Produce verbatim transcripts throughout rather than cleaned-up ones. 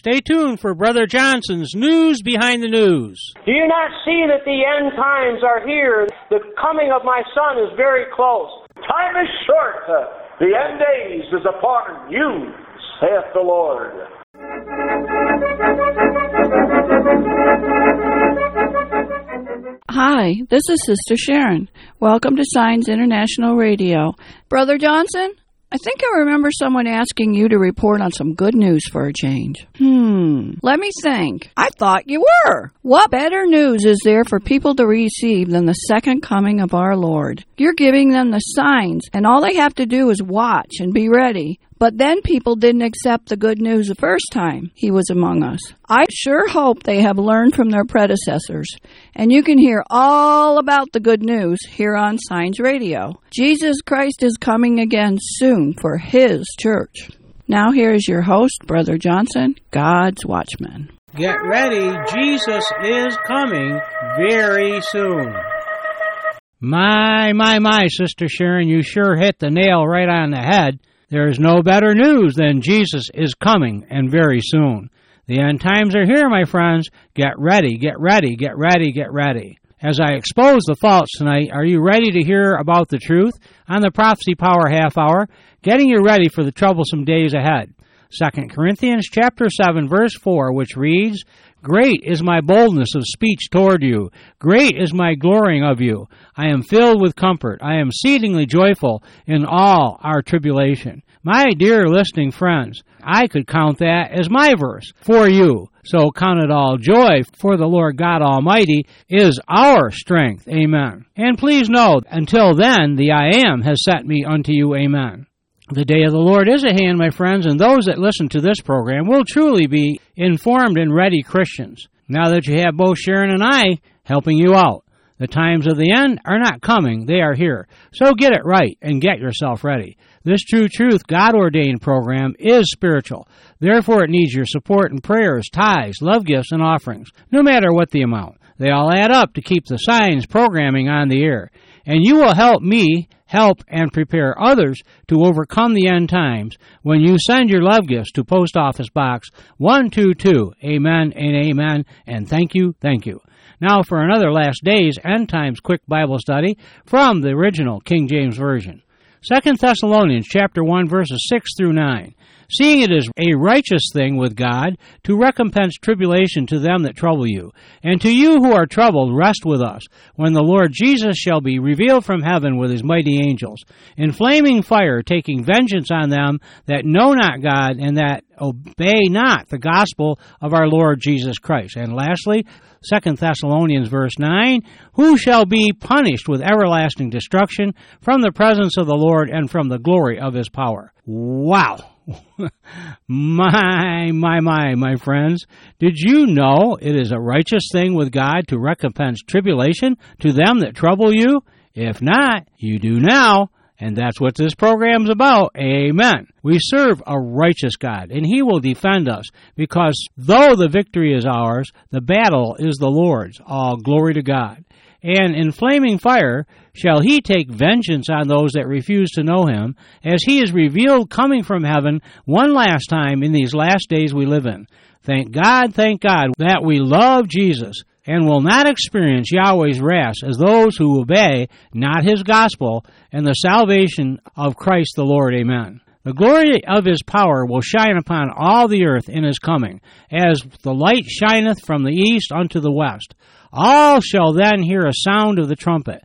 Stay tuned for Brother Johnson's News Behind the News. Do you not see that the end times are here? The coming of my Son is very close. Time is short. The end days is upon you, saith the Lord. Hi, this is Sister Sharon. Welcome to Signs International Radio. Brother Johnson, I think I remember someone asking you to report on some good news for a change. Hmm, let me think. I thought you were. What better news is there for people to receive than the second coming of our Lord? You're giving them the signs, and all they have to do is watch and be ready. But then people didn't accept the good news the first time he was among us. I sure hope they have learned from their predecessors. And you can hear all about the good news here on Signs Radio. Jesus Christ is coming again soon for his church. Now here is your host, Brother Johnson, God's Watchman. Get ready, Jesus is coming very soon. My, my, my, Sister Sharon, you sure hit the nail right on the head. There is no better news than Jesus is coming, and very soon. The end times are here, my friends. Get ready, get ready, get ready, get ready. As I expose the faults tonight, are you ready to hear about the truth on the Prophecy Power Half Hour, getting you ready for the troublesome days ahead? Second Corinthians chapter seven, verse four, which reads, Great is my boldness of speech toward you. Great is my glorying of you. I am filled with comfort. I am exceedingly joyful in all our tribulation. My dear listening friends, I could count that as my verse for you. So count it all joy, for the Lord God Almighty is our strength. Amen. And please know, until then, the I Am has sent me unto you. Amen. The day of the Lord is at hand, my friends, and those that listen to this program will truly be informed and ready Christians. Now that you have both Sharon and I helping you out, the times of the end are not coming, they are here. So get it right and get yourself ready. This True Truth God-ordained program is spiritual. Therefore, it needs your support and prayers, tithes, love gifts, and offerings, no matter what the amount. They all add up to keep the Signs programming on the air. And you will help me help and prepare others to overcome the end times when you send your love gifts to Post Office Box one two two. Amen and amen, and thank you, thank you. Now for another Last Days End Times quick Bible study from the original King James Version. Second Thessalonians chapter one, verses six through nine. Seeing it is a righteous thing with God to recompense tribulation to them that trouble you, and to you who are troubled, rest with us, when the Lord Jesus shall be revealed from heaven with his mighty angels, in flaming fire, taking vengeance on them that know not God, and that obey not the gospel of our Lord Jesus Christ. And lastly, Second Thessalonians verse nine, who shall be punished with everlasting destruction from the presence of the Lord and from the glory of his power. Wow! my, my, my, my friends, did you know it is a righteous thing with God to recompense tribulation to them that trouble you? If not, you do now. And that's what this program's about. Amen. We serve a righteous God, and he will defend us, because though the victory is ours, the battle is the Lord's. All glory to God. And in flaming fire shall he take vengeance on those that refuse to know him, as he is revealed coming from heaven one last time in these last days we live in. Thank God, thank God, that we love Jesus and will not experience Yahweh's wrath as those who obey not his gospel and the salvation of Christ the Lord. Amen. The glory of his power will shine upon all the earth in his coming, as the light shineth from the east unto the west. All shall then hear a sound of the trumpet.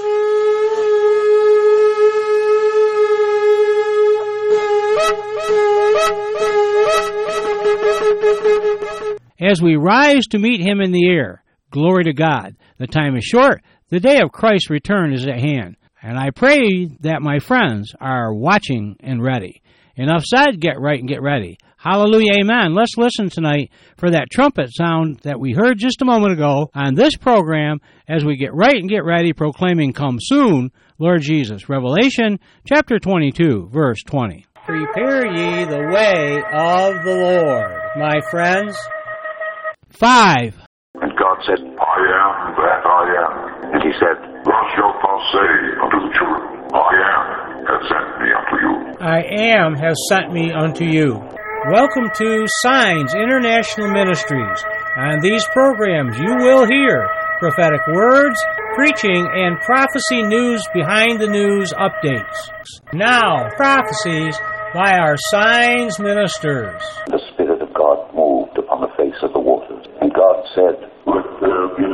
As we rise to meet him in the air, glory to God. The time is short. The day of Christ's return is at hand. And I pray that my friends are watching and ready. Enough said, get right and get ready. Hallelujah, amen. Let's listen tonight for that trumpet sound that we heard just a moment ago on this program as we get right and get ready, proclaiming, come soon, Lord Jesus. Revelation chapter twenty-two, verse twenty. Prepare ye the way of the Lord, my friends. Five. And God said, I am that I am. And he said, thus shalt thou say unto the children, I am has sent me unto you. I am has sent me unto you. Welcome to Signs International Ministries. On these programs, you will hear prophetic words, preaching, and prophecy news behind the news updates. Now, prophecies by our Signs ministers. The Spirit of God moved upon the face of the waters, and God said, "Let there be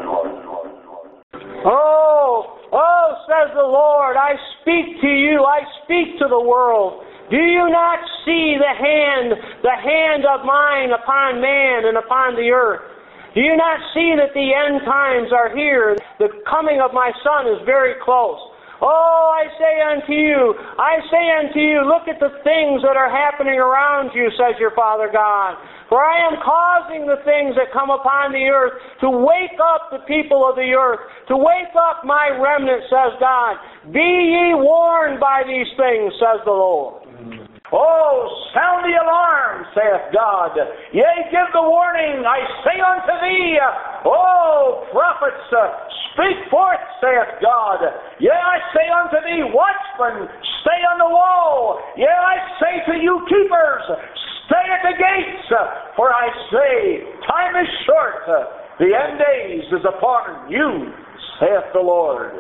light." Oh, oh, says the Lord, I speak to you, I speak to the world. Do you not see the hand, the hand of mine upon man and upon the earth? Do you not see that the end times are here? The coming of my Son is very close. Oh, I say unto you, I say unto you, look at the things that are happening around you, says your Father God. For I am causing the things that come upon the earth to wake up the people of the earth, to wake up my remnant, says God. Be ye warned by these things, says the Lord. Oh, sound the alarm, saith God. Yea, give the warning, I say unto thee. Oh, prophets, uh, speak forth, saith God. Yea, I say unto thee, watchmen, stay on the wall. Yea, I say to you, keepers, stay at the gates. For I say, time is short. The end days is upon you, saith the Lord.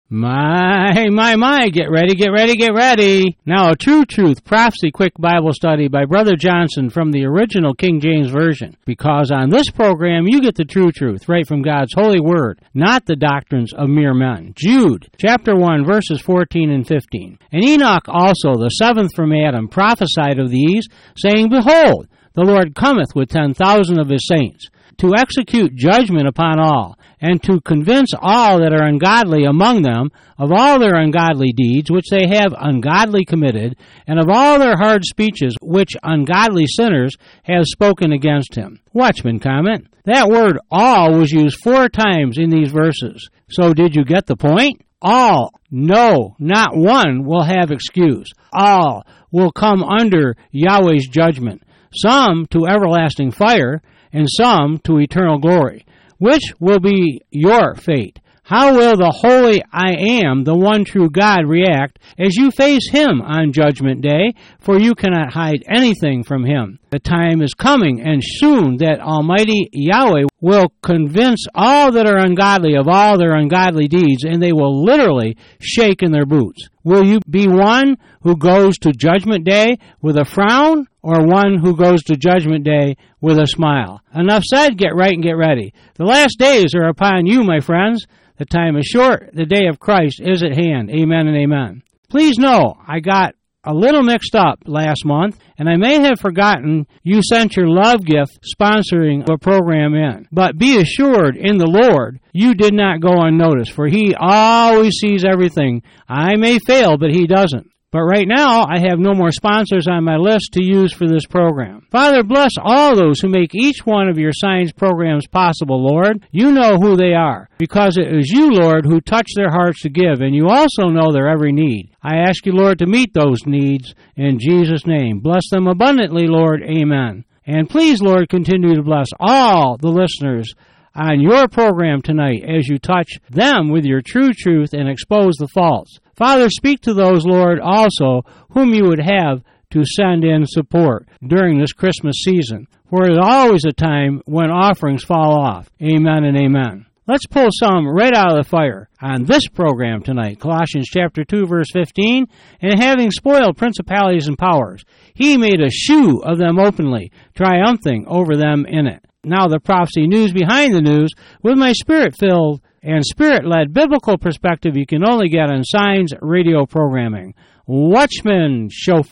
My, my, my, get ready, get ready, get ready. Now, a True Truth Prophecy Quick Bible Study by Brother Johnson from the original King James Version. Because on this program, you get the true truth right from God's holy word, not the doctrines of mere men. Jude, chapter one, verses fourteen and fifteen. And Enoch also, the seventh from Adam, prophesied of these, saying, Behold, the Lord cometh with ten thousand of his saints, to execute judgment upon all, and to convince all that are ungodly among them of all their ungodly deeds which they have ungodly committed, and of all their hard speeches which ungodly sinners have spoken against him. Watchman comment. That word all was used four times in these verses. So did you get the point? All, no, not one will have excuse. All will come under Yahweh's judgment. Some to everlasting fire, and some to eternal glory. Which will be your fate? How will the holy I Am, the one true God, react as you face him on Judgment Day? For you cannot hide anything from him. The time is coming, and soon, that Almighty Yahweh will convince all that are ungodly of all their ungodly deeds, and they will literally shake in their boots. Will you be one who goes to Judgment Day with a frown, or one who goes to Judgment Day with a smile? Enough said, get right and get ready. The last days are upon you, my friends. The time is short. The day of Christ is at hand. Amen and amen. Please know, I got a little mixed up last month, and I may have forgotten you sent your love gift sponsoring a program in. But be assured in the Lord, you did not go unnoticed, for he always sees everything. I may fail, but he doesn't. But right now, I have no more sponsors on my list to use for this program. Father, bless all those who make each one of your Signs programs possible, Lord. You know who they are, because it is you, Lord, who touch their hearts to give, and you also know their every need. I ask you, Lord, to meet those needs in Jesus' name. Bless them abundantly, Lord. Amen. And please, Lord, continue to bless all the listeners on your program tonight as you touch them with your true truth and expose the false. Father, speak to those, Lord, also whom you would have to send in support during this Christmas season, for it is always a time when offerings fall off. Amen and amen. Let's pull some right out of the fire on this program tonight. Colossians chapter two, verse fifteen, and having spoiled principalities and powers, he made a shoe of them openly, triumphing over them in it. Now the prophecy news behind the news, with my spirit-filled and spirit-led biblical perspective you can only get on Signs radio programming. Watchman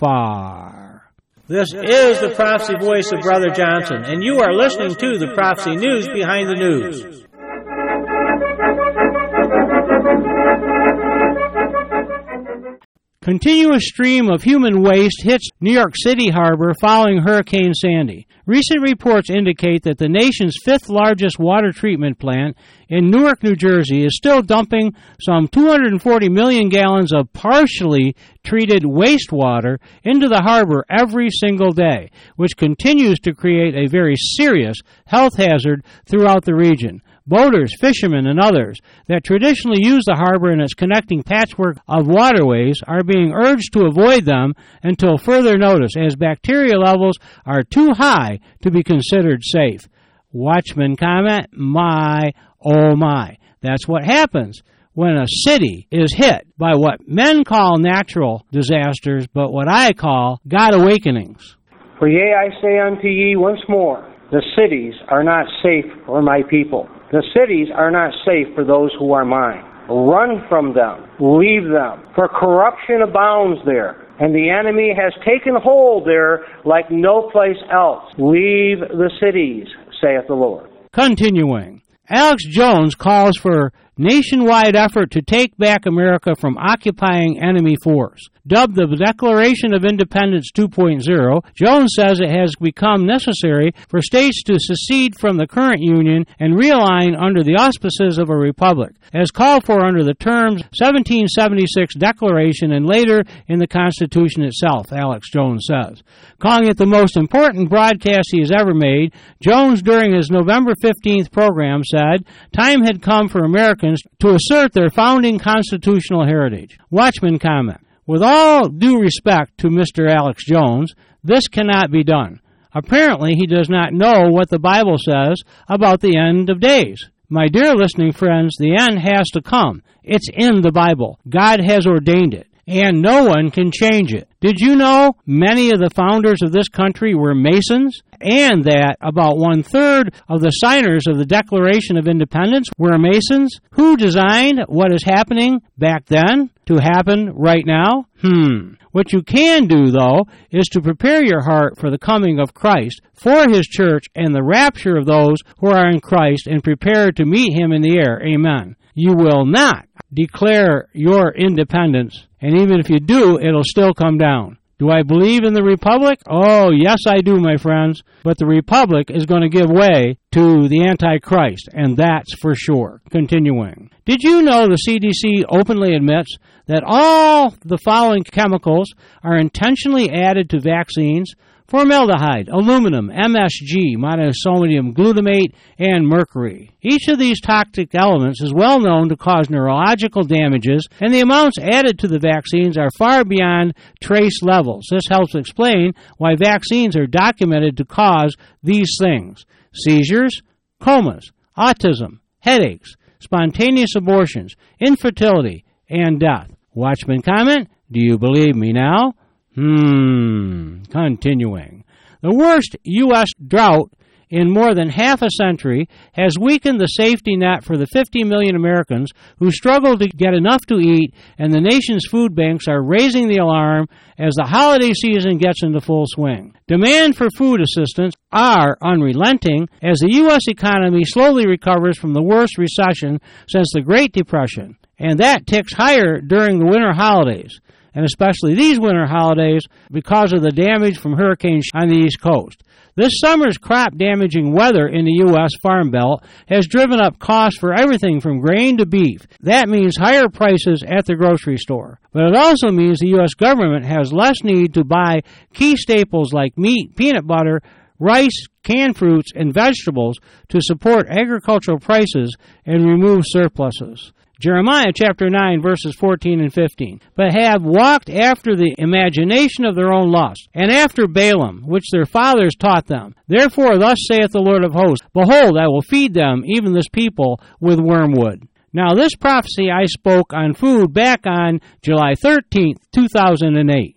Shofar. This is the prophecy voice of Brother Johnson, and you are listening to the prophecy news behind the news. Continuous stream of human waste hits New York City harbor following Hurricane Sandy. Recent reports indicate that the nation's fifth largest water treatment plant in Newark, New Jersey, is still dumping some two hundred forty million gallons of partially treated wastewater into the harbor every single day, which continues to create a very serious health hazard throughout the region. Boaters, fishermen, and others that traditionally use the harbor and its connecting patchwork of waterways are being urged to avoid them until further notice, as bacteria levels are too high to be considered safe. Watchman comment, my, oh my. That's what happens when a city is hit by what men call natural disasters, but what I call God awakenings. For yea, I say unto ye once more, the cities are not safe for my people. The cities are not safe for those who are mine. Run from them. Leave them. For corruption abounds there, and the enemy has taken hold there like no place else. Leave the cities, saith the Lord. Continuing, Alex Jones calls for nationwide effort to take back America from occupying enemy force. Dubbed the Declaration of Independence two point oh, Jones says it has become necessary for states to secede from the current Union and realign under the auspices of a republic, as called for under the terms seventeen seventy-six Declaration and later in the Constitution itself, Alex Jones says. Calling it the most important broadcast he has ever made, Jones, during his November fifteenth program, said, time had come for Americans to assert their founding constitutional heritage. Watchman comment, with all due respect to Mister Alex Jones, this cannot be done. Apparently, he does not know what the Bible says about the end of days. My dear listening friends, the end has to come. It's in the Bible. God has ordained it, and no one can change it. Did you know many of the founders of this country were Masons? And that about one-third of the signers of the Declaration of Independence were Masons? Who designed what is happening back then to happen right now? Hmm. What you can do, though, is to prepare your heart for the coming of Christ, for His church, and the rapture of those who are in Christ and prepared to meet Him in the air. Amen. You will not declare your independence, and even if you do, it'll still come down. Do I believe in the Republic? Oh, yes, I do, my friends. But the Republic is going to give way to the Antichrist, and that's for sure. Continuing. Did you know the C D C openly admits that all the following chemicals are intentionally added to vaccines? Formaldehyde, aluminum, M S G, monosodium glutamate, and mercury. Each of these toxic elements is well known to cause neurological damages, and the amounts added to the vaccines are far beyond trace levels. This helps explain why vaccines are documented to cause these things: seizures, comas, autism, headaches, spontaneous abortions, infertility, and death. Watchman comment, do you believe me now? Hmm. Continuing. The worst U S drought in more than half a century has weakened the safety net for the fifty million Americans who struggle to get enough to eat, and the nation's food banks are raising the alarm as the holiday season gets into full swing. Demand for food assistance are unrelenting as the U S economy slowly recovers from the worst recession since the Great Depression, and that ticks higher during the winter holidays, and especially these winter holidays because of the damage from hurricanes on the East Coast. This summer's crop-damaging weather in the U S Farm Belt has driven up costs for everything from grain to beef. That means higher prices at the grocery store. But it also means the U S government has less need to buy key staples like meat, peanut butter, rice, canned fruits, and vegetables to support agricultural prices and remove surpluses. Jeremiah chapter nine, verses fourteen and fifteen. But have walked after the imagination of their own lust, and after Balaam, which their fathers taught them. Therefore thus saith the Lord of hosts, Behold, I will feed them, even this people, with wormwood. Now this prophecy I spoke on food back on July thirteenth, two thousand eight.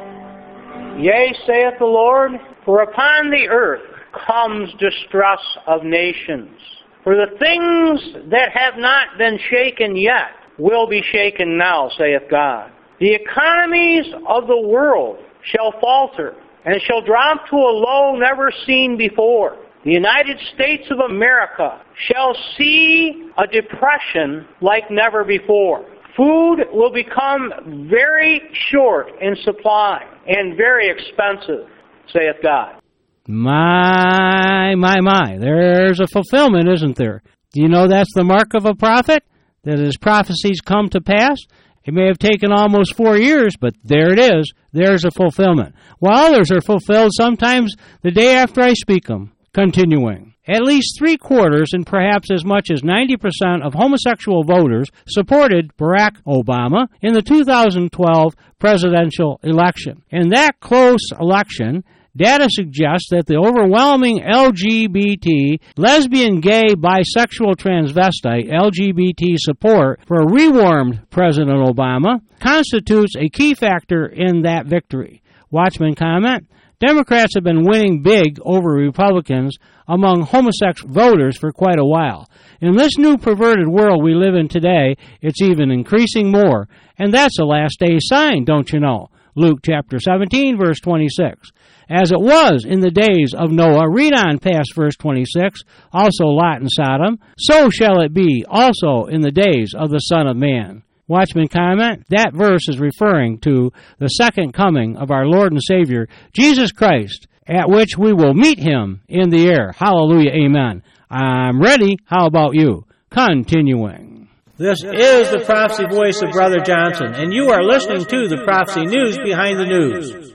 Yea, saith the Lord, for upon the earth comes distress of nations. For the things that have not been shaken yet will be shaken now, saith God. The economies of the world shall falter, and shall drop to a low never seen before. The United States of America shall see a depression like never before. Food will become very short in supply and very expensive, saith God. My, my, my. There's a fulfillment, isn't there? Do you know that's the mark of a prophet? That his prophecies come to pass? It may have taken almost four years, but there it is. There's a fulfillment. While others are fulfilled sometimes the day after I speak them. Continuing. at least three-quarters and perhaps as much as ninety percent of homosexual voters supported Barack Obama in the two thousand twelve presidential election. In that close election, data suggests that the overwhelming L G B T, lesbian, gay, bisexual, transvestite, L G B T support for a rewarmed President Obama constitutes a key factor in that victory. Watchman comment, Democrats have been winning big over Republicans among homosexual voters for quite a while. In this new perverted world we live in today, it's even increasing more. And that's a last day sign, don't you know? Luke chapter seventeen, verse twenty-six. As it was in the days of Noah, read on past verse twenty-six, also Lot and Sodom, so shall it be also in the days of the Son of Man. Watchman comment, that verse is referring to the second coming of our Lord and Savior, Jesus Christ, at which we will meet him in the air. Hallelujah, amen. I'm ready. How about you? Continuing. This is the prophecy voice of Brother Johnson, and you are listening to the Prophecy News Behind the News.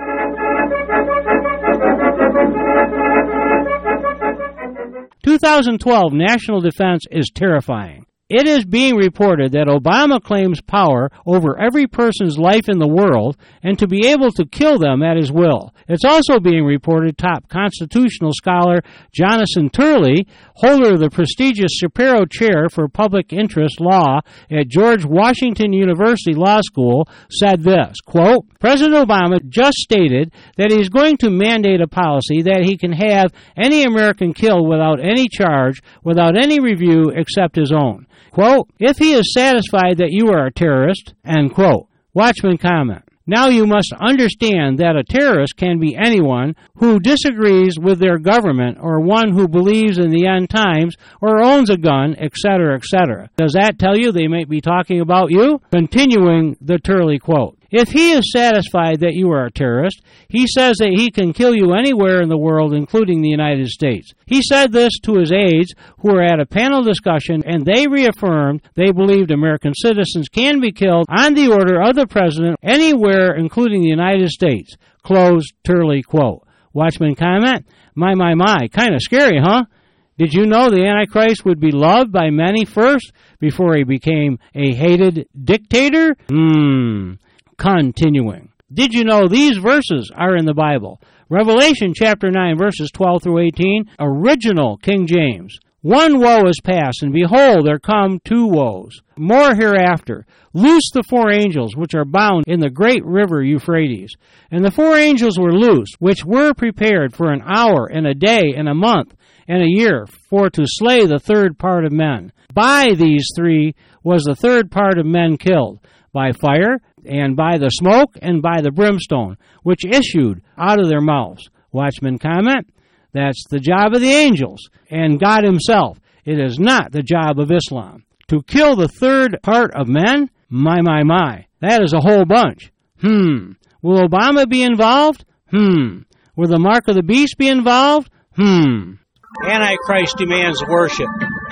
twenty twelve national defense is terrifying. It is being reported that Obama claims power over every person's life in the world and to be able to kill them at his will. It's also being reported top constitutional scholar Jonathan Turley, holder of the prestigious Shapiro Chair for Public Interest Law at George Washington University Law School, said this, quote, President Obama just stated that he's going to mandate a policy that he can have any American killed without any charge, without any review except his own. Quote, if he is satisfied that you are a terrorist, end quote. Watchman comment, now you must understand that a terrorist can be anyone who disagrees with their government or one who believes in the end times or owns a gun, et cetera, et cetera. Does that tell you they might be talking about you? Continuing the Turley quote. If he is satisfied that you are a terrorist, he says that he can kill you anywhere in the world, including the United States. He said this to his aides who were at a panel discussion, and they reaffirmed they believed American citizens can be killed on the order of the president anywhere, including the United States. Close Turley quote. Watchman comment, my, my, my, kind of scary, huh? Did you know the Antichrist would be loved by many first before he became a hated dictator? Hmm. Continuing. Did you know these verses are in the Bible? Revelation chapter nine, verses twelve through eighteen, original King James. One woe is past, and behold, there come two woes. More hereafter. Loose the four angels which are bound in the great river Euphrates. And the four angels were loosed, which were prepared for an hour and a day and a month and a year, for to slay the third part of men. By these three was the third part of men killed, by fire, and by the smoke, and by the brimstone, which issued out of their mouths. Watchman comment, that's the job of the angels and God himself. It is not the job of Islam. To kill the third part of men? My, my, my. That is a whole bunch. Hmm. Will Obama be involved? Hmm. Will the mark of the beast be involved? Hmm. Antichrist demands worship.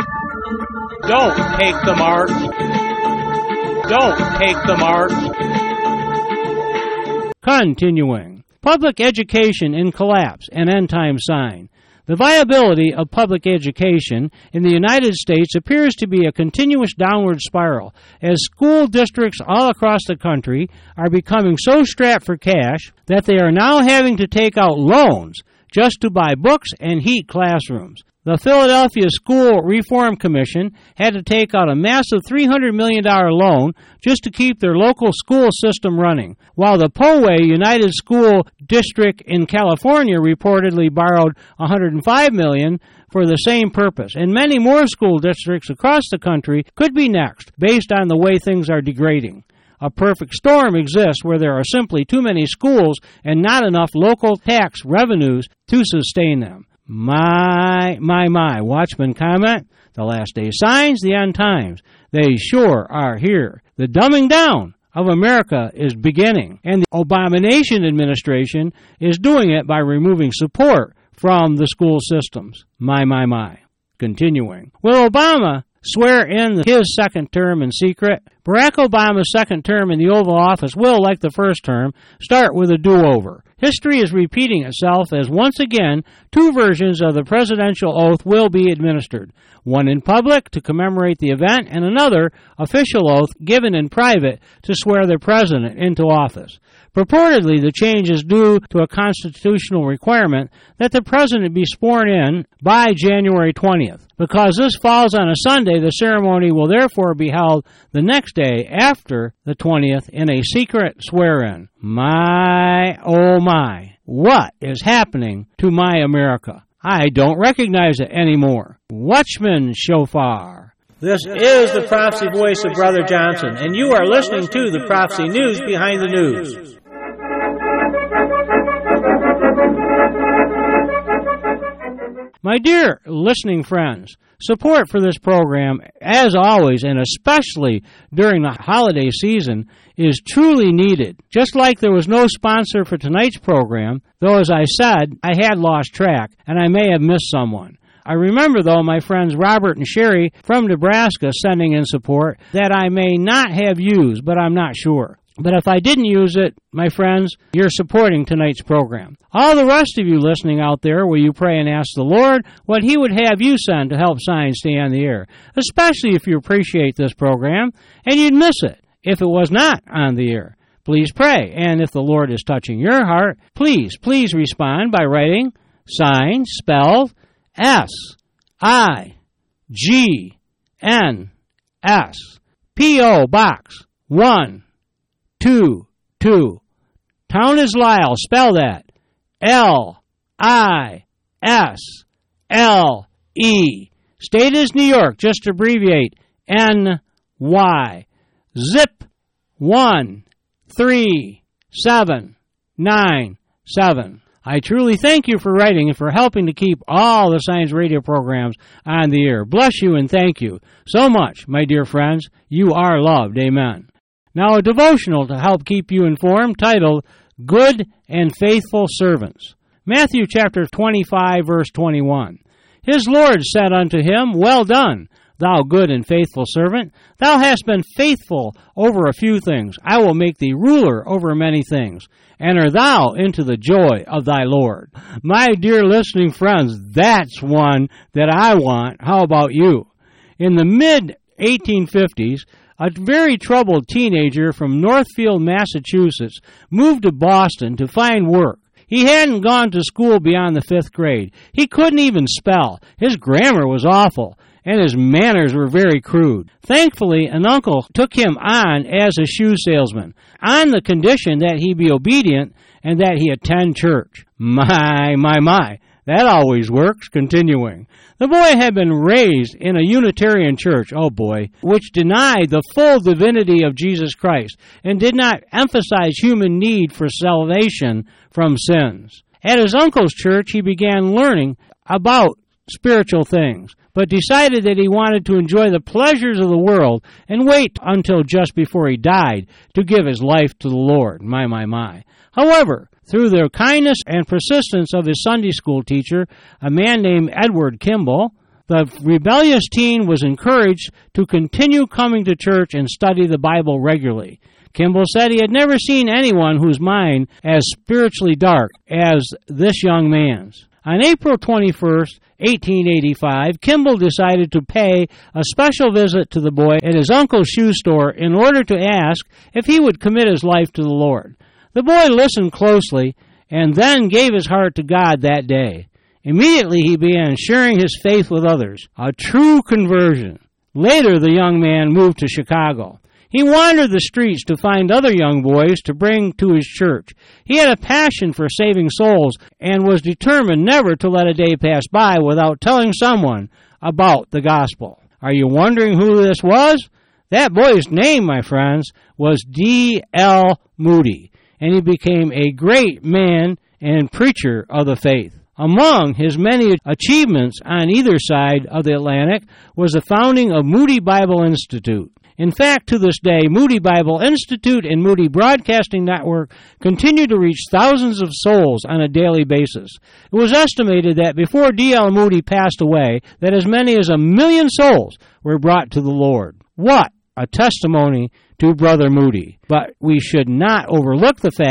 Don't take the mark. Don't take the mark. Continuing. Public education in collapse, an end-time sign. The viability of public education in the United States appears to be a continuous downward spiral as school districts all across the country are becoming so strapped for cash that they are now having to take out loans just to buy books and heat classrooms. The Philadelphia School Reform Commission had to take out a massive three hundred million dollars loan just to keep their local school system running, while the Poway United School District in California reportedly borrowed one hundred five million dollars for the same purpose. And many more school districts across the country could be next, based on the way things are degrading. A perfect storm exists where there are simply too many schools and not enough local tax revenues to sustain them. My, my, my. Watchman comment, the last day signs, the end times. They sure are here. The dumbing down of America is beginning, and the Abomination administration is doing it by removing support from the school systems. My, my, my. Continuing. Will Obama swear in his second term in secret? Barack Obama's second term in the Oval Office will, like the first term, start with a do-over. History is repeating itself as once again two versions of the presidential oath will be administered, one in public to commemorate the event and another official oath given in private to swear the president into office. Purportedly, the change is due to a constitutional requirement that the president be sworn in by January twentieth. Because this falls on a Sunday, the ceremony will therefore be held the next day after the twentieth in a secret swear-in. My, oh my, what is happening to my America? I don't recognize it anymore. Watchman Shofar. This is the prophecy voice of Brother Johnson, and you are listening to the Prophecy News Behind the News. My dear listening friends, support for this program, as always, and especially during the holiday season, is truly needed. Just like there was no sponsor for tonight's program, though, as I said, I had lost track, and I may have missed someone. I remember, though, my friends Robert and Sherry from Nebraska sending in support that I may not have used, but I'm not sure. But if I didn't use it, my friends, you're supporting tonight's program. All the rest of you listening out there, will you pray and ask the Lord what He would have you send to help Signs stay on the air, especially if you appreciate this program and you'd miss it if it was not on the air. Please pray, and if the Lord is touching your heart, please, please respond by writing Signs spelled S I G N S, P O Box one two two. Town is Lisle, spell that. L I S L E. State is New York, just abbreviate N Y. Zip one three seven nine seven. I truly thank you for writing and for helping to keep all the Signs radio programs on the air. Bless you and thank you so much, my dear friends. You are loved. Amen. Now, a devotional to help keep you informed titled, Good and Faithful Servants. Matthew chapter twenty-five, verse twenty-one. His Lord said unto him, Well done, thou good and faithful servant. Thou hast been faithful over a few things. I will make thee ruler over many things. Enter thou into the joy of thy Lord. My dear listening friends, that's one that I want. How about you? In the mid eighteen fifties, a very troubled teenager from Northfield, Massachusetts, moved to Boston to find work. He hadn't gone to school beyond the fifth grade. He couldn't even spell. His grammar was awful, and his manners were very crude. Thankfully, an uncle took him on as a shoe salesman, on the condition that he be obedient and that he attend church. My, my, my. That always works. Continuing. The boy had been raised in a Unitarian church, oh boy, which denied the full divinity of Jesus Christ and did not emphasize human need for salvation from sins. At his uncle's church, he began learning about spiritual things, but decided that he wanted to enjoy the pleasures of the world and wait until just before he died to give his life to the Lord. My, my, my. However, through the kindness and persistence of his Sunday school teacher, a man named Edward Kimball, the rebellious teen was encouraged to continue coming to church and study the Bible regularly. Kimball said he had never seen anyone whose mind as spiritually dark as this young man's. On April twenty-first, eighteen eighty-five, Kimball decided to pay a special visit to the boy at his uncle's shoe store in order to ask if he would commit his life to the Lord. The boy listened closely and then gave his heart to God that day. Immediately he began sharing his faith with others, a true conversion. Later the young man moved to Chicago. He wandered the streets to find other young boys to bring to his church. He had a passion for saving souls and was determined never to let a day pass by without telling someone about the gospel. Are you wondering who this was? That boy's name, my friends, was D L Moody, and he became a great man and preacher of the faith. Among his many achievements on either side of the Atlantic was the founding of Moody Bible Institute. In fact, to this day, Moody Bible Institute and Moody Broadcasting Network continue to reach thousands of souls on a daily basis. It was estimated that before D L Moody passed away, that as many as a million souls were brought to the Lord. What a testimony to Brother Moody. But we should not overlook the fact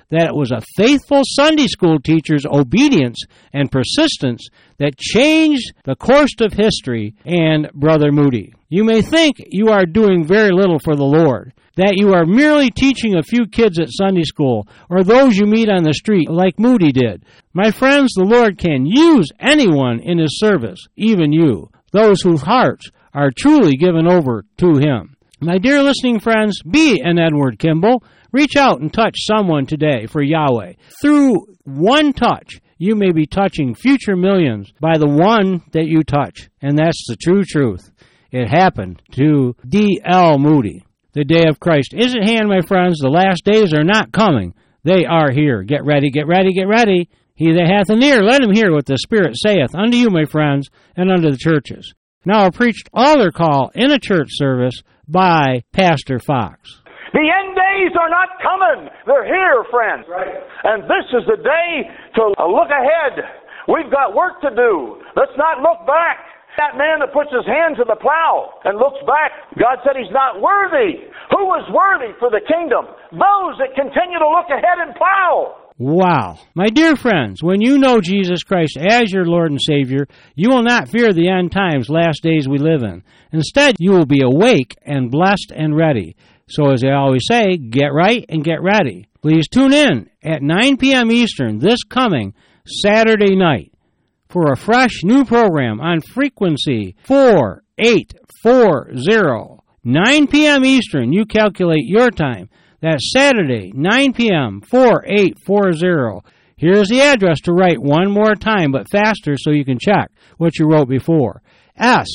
that it was a faithful Sunday school teacher's obedience and persistence that changed the course of history and Brother Moody. You may think you are doing very little for the Lord, that you are merely teaching a few kids at Sunday school or those you meet on the street like Moody did. My friends, the Lord can use anyone in His service, even you, those whose hearts are truly given over to Him. My dear listening friends, be an Edward Kimball. Reach out and touch someone today for Yahweh. Through one touch, you may be touching future millions by the one that you touch. And that's the true truth. It happened to D L Moody. The day of Christ is at hand, my friends. The last days are not coming. They are here. Get ready, get ready, get ready. He that hath an ear, let him hear what the Spirit saith unto you, my friends, and unto the churches. Now, I preached altar call in a church service by Pastor Fox. The end days are not coming. They're here, friends. Right. And this is the day to look ahead. We've got work to do. Let's not look back. That man that puts his hand to the plow and looks back, God said he's not worthy. Who is worthy for the kingdom? Those that continue to look ahead and plow. Wow. My dear friends, when you know Jesus Christ as your Lord and Savior, you will not fear the end times, last days we live in. Instead, you will be awake and blessed and ready. So as I always say, get right and get ready. Please tune in at nine p.m. Eastern this coming Saturday night for a fresh new program on frequency four eight four zero. nine p.m. Eastern, you calculate your time. That's Saturday, nine p.m., four eight four zero. Here's the address to write one more time, but faster so you can check what you wrote before. S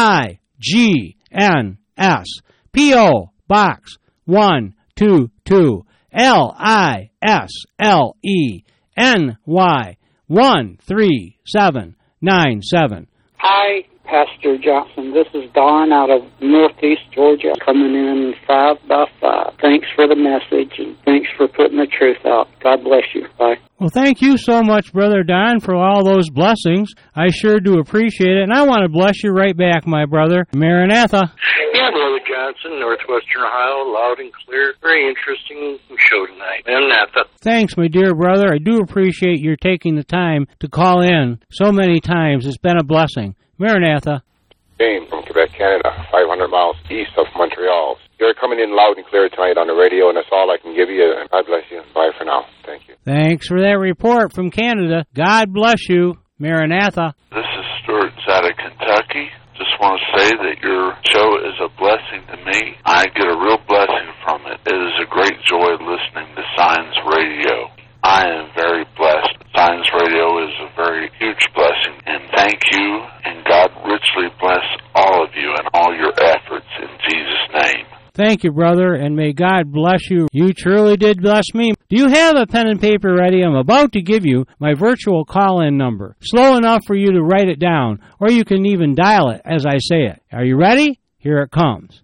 I G N S, P O Box one two two, L I S L E N Y one three seven nine seven. Hi, Pastor Johnson. This is Don out of Northeast Georgia, coming in five by five. Thanks for the message, and thanks for putting the truth out. God bless you. Bye. Well, thank you so much, Brother Don, for all those blessings. I sure do appreciate it, and I want to bless you right back, my brother. Maranatha. Yeah, Brother Johnson, Northwestern Ohio, loud and clear. Very interesting show tonight. Maranatha. Thanks, my dear brother. I do appreciate your taking the time to call in so many times. It's been a blessing. Maranatha. James from Quebec, Canada, five hundred miles east of Montreal. You're coming in loud and clear tonight on the radio, and that's all I can give you. God bless you. Bye for now. Thank you. Thanks for that report from Canada. God bless you. Maranatha. This is Stuart out of Kentucky. Just want to say that your show is a blessing to me. I get a real blessing from it. It is a great joy listening to Signs Radio. I am very blessed. Signs Radio is a very huge blessing. And thank you, and God richly bless all of you and all your efforts in Jesus' name. Thank you, brother, and may God bless you. You truly did bless me. Do you have a pen and paper ready? I'm about to give you my virtual call-in number. Slow enough for you to write it down, or you can even dial it as I say it. Are you ready? Here it comes.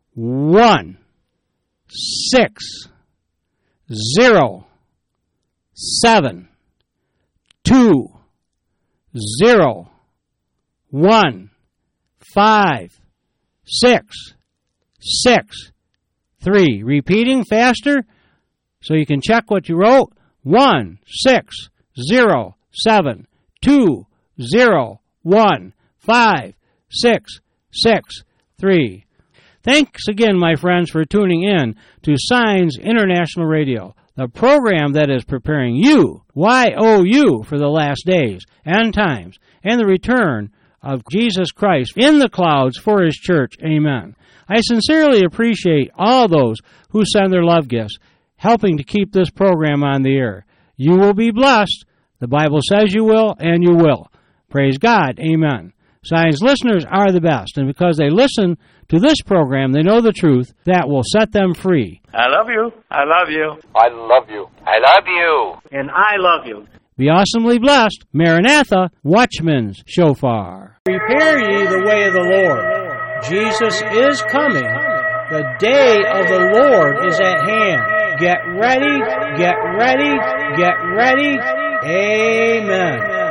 One, six, zero, seven, two, zero, one, five, six, six, three. Repeating faster so you can check what you wrote. One, six, zero, seven, two, zero, one, five, six, six, three. Thanks again, my friends, for tuning in to Signs International Radio, the program that is preparing you, Y O U, for the last days and times, and the return of Jesus Christ in the clouds for His church. Amen. I sincerely appreciate all those who send their love gifts, helping to keep this program on the air. You will be blessed. The Bible says you will, and you will. Praise God. Amen. Signs listeners are the best, and because they listen to this program, they know the truth that will set them free. I love you. I love you. I love you. I love you. And I love you. Be awesomely blessed. Maranatha, Watchman's Shofar. Prepare ye the way of the Lord. Jesus is coming. The day of the Lord is at hand. Get ready, get ready, get ready. Amen.